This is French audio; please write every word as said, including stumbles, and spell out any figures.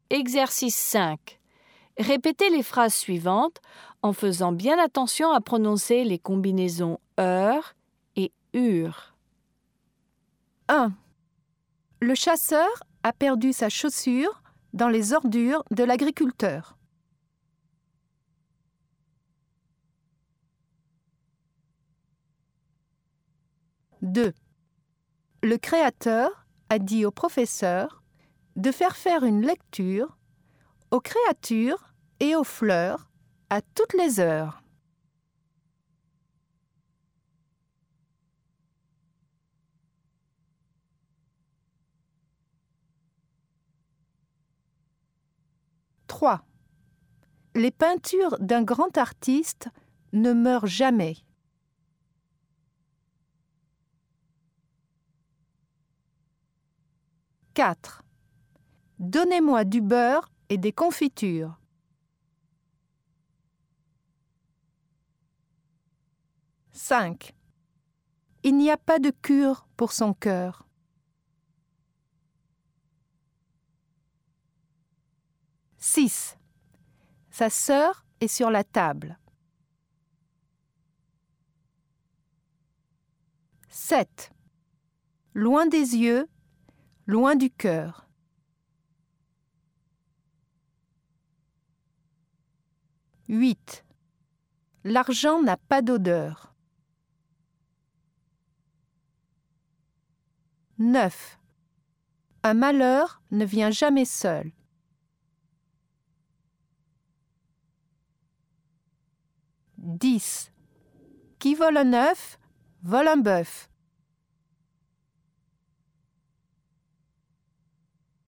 Exercice cinq. Répétez les phrases suivantes en faisant bien attention à prononcer les combinaisons heure et ure. un. Le chasseur a perdu sa chaussure dans les ordures de l'agriculteur. deux. Le créateur a dit au professeur de faire faire une lecture aux créatures et aux fleurs à toutes les heures. trois. Les peintures d'un grand artiste ne meurent jamais. quatre. Donnez-moi du beurre et des confitures. cinq. Il n'y a pas de cure pour son cœur. six. Sa sœur est sur la table. sept. Loin des yeux, loin du cœur. huit. L'argent n'a pas d'odeur. neuf. Un malheur ne vient jamais seul. dix. Qui vole un œuf, vole un bœuf.